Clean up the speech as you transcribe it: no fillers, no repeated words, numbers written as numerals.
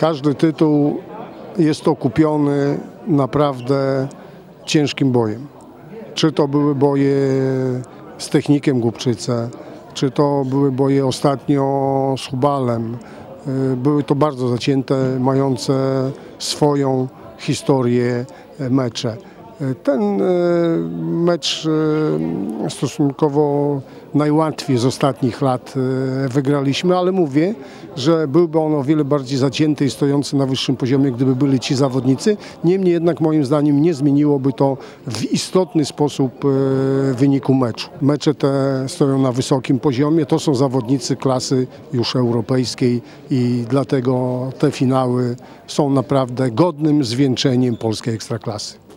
Każdy tytuł jest okupiony naprawdę ciężkim bojem. Czy to były boje z Technikiem Głubczyce, czy to były boje ostatnio z Hubalem. Były to bardzo zacięte, mające swoją historię mecze. Ten mecz stosunkowo najłatwiej z ostatnich lat wygraliśmy, ale mówię, że byłby on o wiele bardziej zacięty i stojący na wyższym poziomie, gdyby byli ci zawodnicy. Niemniej jednak moim zdaniem nie zmieniłoby to w istotny sposób wyniku meczu. Mecze te stoją na wysokim poziomie, to są zawodnicy klasy już europejskiej i dlatego te finały są naprawdę godnym zwieńczeniem polskiej ekstraklasy.